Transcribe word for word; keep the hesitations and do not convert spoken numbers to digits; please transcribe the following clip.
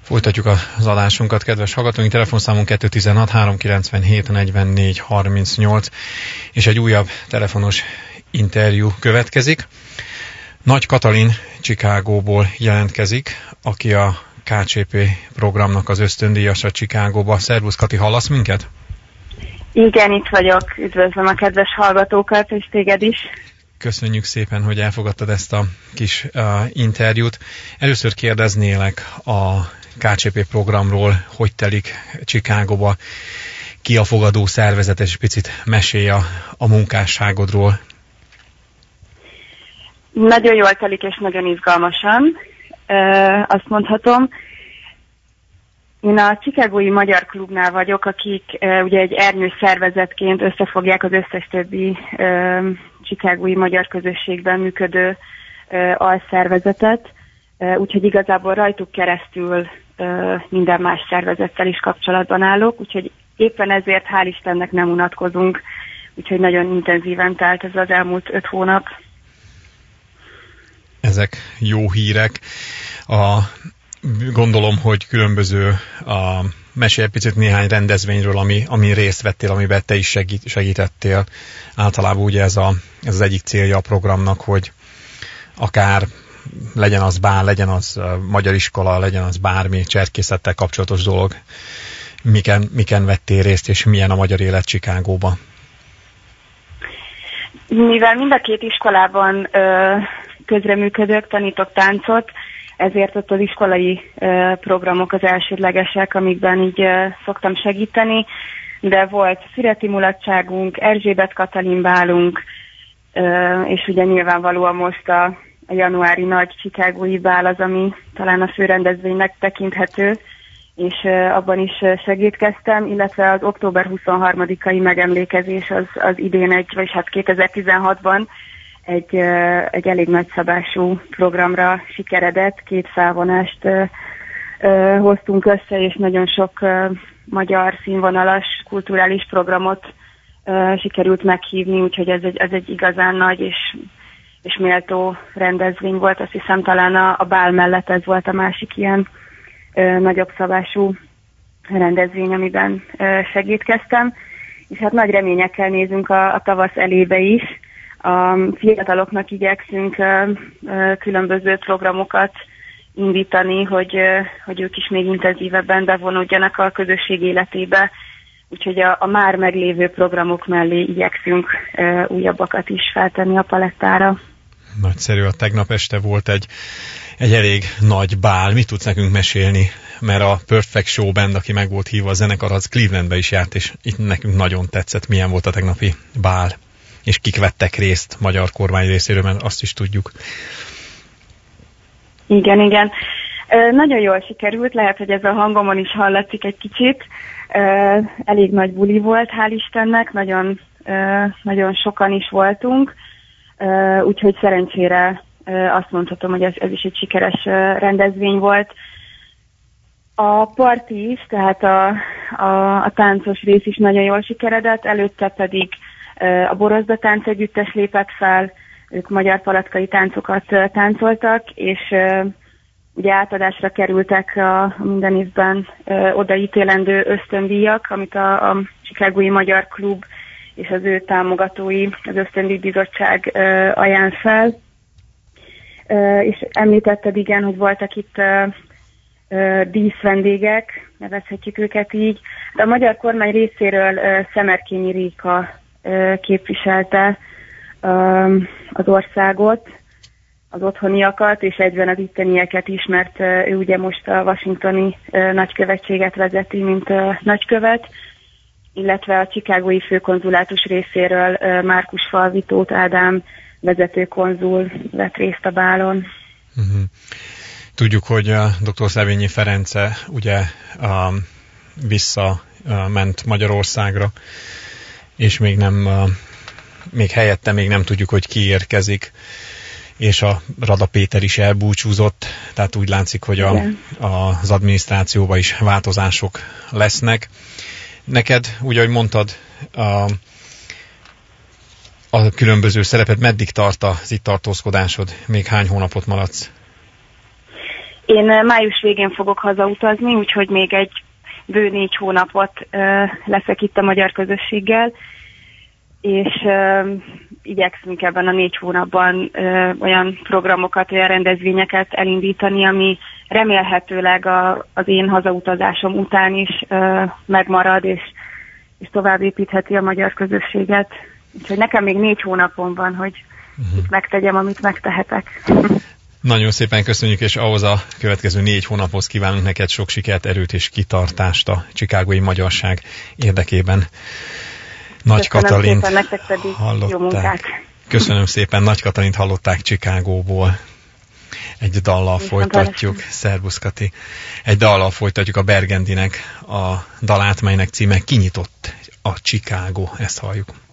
Folytatjuk az adásunkat, kedves hallgatóink. Telefonszámunk kettő tizenhat háromszázkilencvenhét negyvennégy harmincnyolc, és egy újabb telefonos interjú következik. Nagy Katalin Chicagóból jelentkezik, aki a ká cé pé programnak az ösztöndíjasa Chicagóba. Szervusz, Kati, hallasz minket? Igen, itt vagyok. Üdvözlöm a kedves hallgatókat, és téged is. Köszönjük szépen, hogy elfogadtad ezt a kis uh, interjút. Először kérdeznélek a ká cé pé programról, hogy telik Chicagóba, ki a fogadó szervezet, és picit mesélj a, a munkásságodról. Nagyon jól telik, és nagyon izgalmasan, e, azt mondhatom. Én a Chicagói Magyar Klubnál vagyok, akik e, ugye egy ernyős szervezetként összefogják az összes többi e, chicagói magyar közösségben működő e, alszervezetet, e, úgyhogy igazából rajtuk keresztül e, minden más szervezettel is kapcsolatban állok, úgyhogy éppen ezért hál' Istennek nem unatkozunk, úgyhogy nagyon intenzíven telt ez az elmúlt öt hónap. Ezek jó hírek. A, gondolom, hogy különböző a, mesélj egy picit néhány rendezvényről, ami, ami részt vettél, amiben te is segít, segítettél. Általában ugye ez, a, ez az egyik célja a programnak, hogy akár legyen az bár, legyen az magyar iskola, legyen az bármi cserkészettel kapcsolatos dolog. Miken, miken vettél részt, és milyen a magyar élet Chicagóba? Mivel mind a két iskolában ö, közreműködök, tanítok táncot, ezért ott az iskolai ö, programok az elsődlegesek, amikben így ö, szoktam segíteni, de volt szüreti mulatságunk, Erzsébet Katalin bálunk, ö, és ugye nyilvánvalóan most a, a januári nagy chicagói bál az, ami talán a főrendezvénynek tekinthető, és uh, abban is uh, segítkeztem, illetve az október huszonharmadikai megemlékezés az, az idén egy, vagy hát kétezer-tizenhatban egy, uh, egy elég nagyszabású programra sikeredett, két felvonást uh, uh, hoztunk össze, és nagyon sok uh, magyar színvonalas kulturális programot uh, sikerült meghívni, úgyhogy ez egy, ez egy igazán nagy és, és méltó rendezvény volt. Azt hiszem talán a, a bál mellett ez volt a másik ilyen nagyobb szabású rendezvény, amiben segítkeztem, és hát nagy reményekkel nézünk a, a tavasz elébe is. A fiataloknak igyekszünk különböző programokat indítani, hogy, hogy ők is még intenzívebben bevonódjanak a közösség életébe, úgyhogy a, a már meglévő programok mellé igyekszünk újabbakat is feltenni a palettára. Nagyszerű, a tegnap este volt egy Egy elég nagy bál. Mit tudsz nekünk mesélni? Mert a Perfect Show Band, aki meg volt hívva a zenekar, az Clevelandbe is járt, és itt nekünk nagyon tetszett, milyen volt a tegnapi bál. És kik vettek részt magyar kormány részéről, mert azt is tudjuk. Igen, igen. Ö, nagyon jól sikerült, lehet, hogy ez a hangomon is hallatszik egy kicsit. Ö, elég nagy buli volt, hál' Istennek, nagyon, ö, nagyon sokan is voltunk, ö, úgyhogy szerencsére azt mondhatom, hogy ez, ez is egy sikeres rendezvény volt. A parti is, tehát a, a, a táncos rész is nagyon jól sikeredett, előtte pedig a Borozda Táncegyüttes lépett fel, ők magyar palatkai táncokat táncoltak, és ugye átadásra kerültek a minden évben odaítélendő ösztöndíjak, amit a, a Chicagói Magyar Klub és az ő támogatói, az Ösztöndíjbizottság ajánl fel. Uh, és említetted, igen, hogy voltak itt uh, uh, díszvendégek, nevezhetjük őket így. De a magyar kormány részéről uh, Szemerkényi Réka uh, képviselte uh, az országot, az otthoniakat, és egyben az ittenieket is, mert uh, ő ugye most a washingtoni uh, nagykövetséget vezeti, mint uh, nagykövet, illetve a chicagói főkonzulátus részéről uh, Márkus Falvi Tóth Ádám vezető konzul vett részt a bálon. Uh-huh. Tudjuk, hogy a dr. Szevényi Ference ugye um, visszament Magyarországra, és még nem, uh, még helyette még nem tudjuk, hogy ki érkezik, és a Rada Péter is elbúcsúzott, tehát úgy látszik, hogy a, a, az adminisztrációban is változások lesznek. Neked, úgy ahogy mondtad, a a különböző szerepet, meddig tart az itt tartózkodásod? Még hány hónapot maradsz? Én május végén fogok hazautazni, úgyhogy még egy bő négy hónapot ö, leszek itt a magyar közösséggel, és ö, igyekszünk ebben a négy hónapban ö, olyan programokat, olyan rendezvényeket elindítani, ami remélhetőleg a, az én hazautazásom után is ö, megmarad, és, és tovább építheti a magyar közösséget. Úgyhogy nekem még négy hónapom van, hogy uh-huh. itt megtegyem, amit megtehetek. Nagyon szépen köszönjük, és ahhoz a következő négy hónaphoz kívánunk neked sok sikert, erőt és kitartást a chicagói magyarság érdekében. Nagy Katalint hallották. Köszönöm szépen, Nagy Katalint hallották Chicagóból. Egy dallal folytatjuk. Szervusz, Kati. Egy dallal folytatjuk a Burgundynek a dalát, melynek címe Kinyitott a Chicago. Ezt halljuk.